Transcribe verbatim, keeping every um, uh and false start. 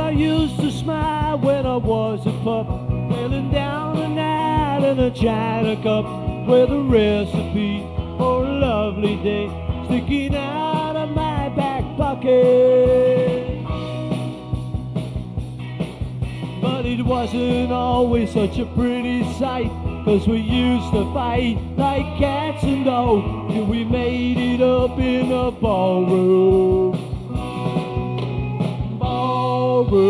I used to smile when I was a pup, feeling down a night in a china cup with a recipe for a lovely day sticking out of my back pocket. But it wasn't always such a pretty sight, 'cause we used to fight like cats and dogs till we made it up in a ballroom.